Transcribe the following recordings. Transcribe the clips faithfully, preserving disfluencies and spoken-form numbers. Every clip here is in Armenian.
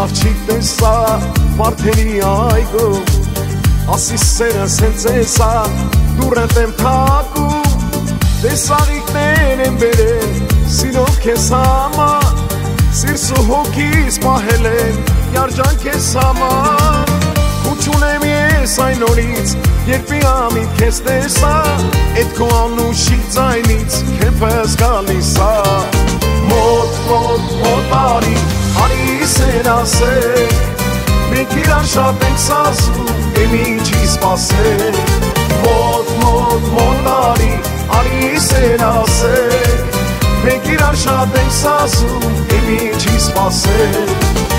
աղջիկ տեսա Վարդերի այգում ասի սերս հենց էսա դուռ եմ թակում տեսարիքներ եմ բերել սիրով քեզ համար սիրս ու հոգիս պահել եմ երջանք քեզ համար ու չունեմ ես այն օրից երբ միամիտ քեզ տեսա էդ քո անուշի ձայնից քեֆս գալիս ա մոտ մոտ մոտ արի արի սեր ասեք մենք իրար շատ ենք սազում եմ ինչի սպասեք մոտ մոտ մոտ արի արի սեր ասեք մենք իրար շատ ենք սազում եմ ինչի սպասեք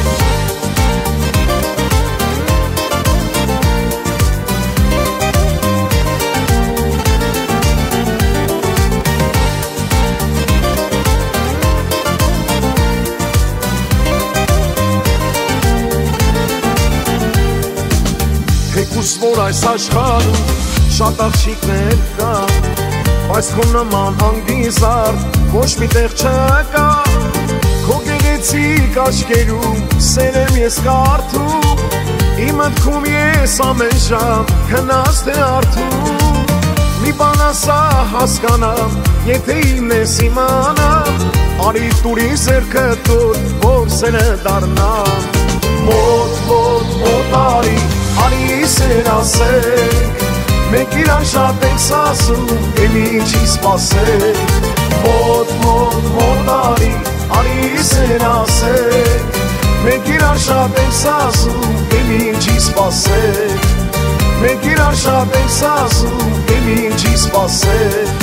Թեկուզ որ այս աշխարհում շատ աղջիկներ կա բայց քո նման հանգիզար ոչ մի տեղ չկա քո գեղեցիկ աչքերում սեր եմ ես կարդում իմ մտքում ես ամեն ժամ քնած թե արթուն մի բան ասա հասկանամ եթե իմն ես իմանամ արի տուրի ձեռքը տուր որ սերը դառնամ մոտ մոտ մոտ արի Արի սեր ասեք, մենք իրար շատ ենք սազում, եմ ինչի սպասեք Մոտ, մոտ, մոտ արի, արի սեր ասեք Մենք իրար շատ ենք սազում, եմ ինչի սպասեք Մենք իրար շատ ենք սազում, եմ ինչի սպասեք